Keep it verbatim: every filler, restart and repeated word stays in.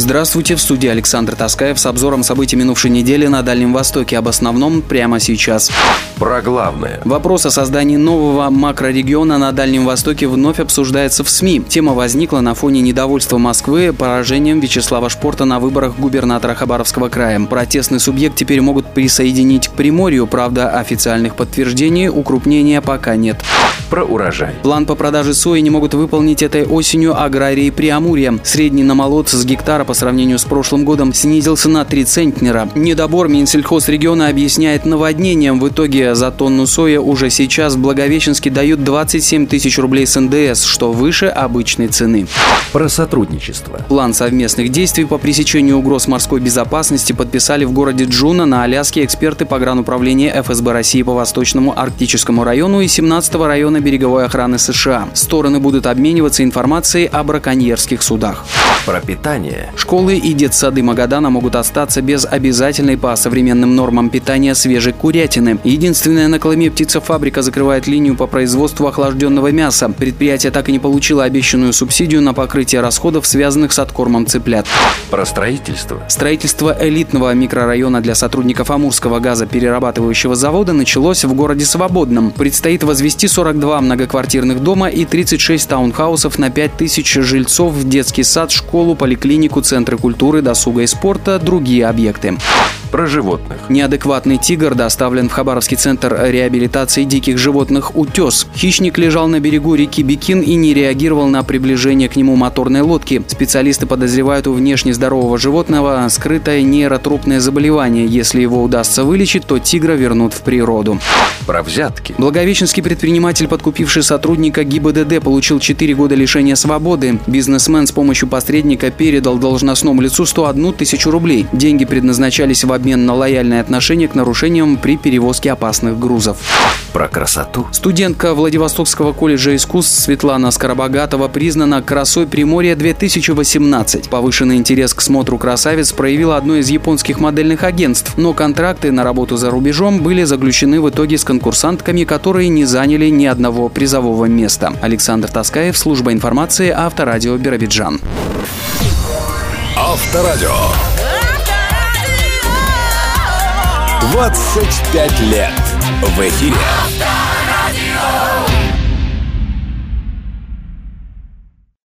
Здравствуйте, в студии Александр Таскаев с обзором событий минувшей недели на Дальнем Востоке. Об основном прямо сейчас. Про главное. Вопрос о создании нового макрорегиона на Дальнем Востоке вновь обсуждается в СМИ. Тема возникла на фоне недовольства Москвы поражением Вячеслава Шпорта на выборах губернатора Хабаровского края. Протестный субъект теперь могут присоединить к Приморью, правда, официальных подтверждений укрупнения пока нет. Про урожай. План по продаже сои не могут выполнить этой осенью аграрии Преамурья. Средний намолот с гектара по сравнению с прошлым годом снизился на три центнера. Недобор Минсельхозрегиона объясняет наводнением. В итоге за тонну сои уже сейчас в Благовещенске дают двадцать семь тысяч рублей с эн дэ эс, что выше обычной цены. Про сотрудничество. План совместных действий по пресечению угроз морской безопасности подписали в городе Джуна на Аляске эксперты погрануправления эф эс бэ России по Восточному Арктическому району и семнадцатого района береговой охраны США. Стороны будут обмениваться информацией о браконьерских судах. Про питание. Школы и детсады Магадана могут остаться без обязательной по современным нормам питания свежей курятины. Единственная на Колыме птицефабрика закрывает линию по производству охлажденного мяса. Предприятие так и не получило обещанную субсидию на покрытие расходов, связанных с откормом цыплят. Про строительство. Строительство элитного микрорайона для сотрудников Амурского газоперерабатывающего завода началось в городе Свободном. Предстоит возвести сорок два многоквартирных дома и тридцать шесть таунхаусов на пять тысяч жильцов, детский сад, школу, поликлинику, центры культуры, досуга и спорта, другие объекты. Про животных. Неадекватный тигр доставлен в Хабаровский центр реабилитации диких животных «Утес». Хищник лежал на берегу реки Бикин и не реагировал на приближение к нему моторной лодки. Специалисты подозревают у внешне здорового животного скрытое нейротропное заболевание. Если его удастся вылечить, то тигра вернут в природу. Про взятки. Благовещенский предприниматель, подкупивший сотрудника гэ и бэ дэ дэ, получил четыре года лишения свободы. Бизнесмен с помощью посредника передал должностному лицу сто одну тысячу рублей. Деньги предназначались в обмен на лояльное отношение к нарушениям при перевозке опасных грузов. Про красоту. Студентка Владивостокского колледжа искусств Светлана Скоробогатова признана красой Приморья две тысячи восемнадцать. Повышенный интерес к смотру красавиц проявило одно из японских модельных агентств, но контракты на работу за рубежом были заключены в итоге с конкурсантками, которые не заняли ни одного призового места. Александр Таскаев, служба информации, Авторадио Биробиджан. Авторадио. двадцать пять лет в эфире.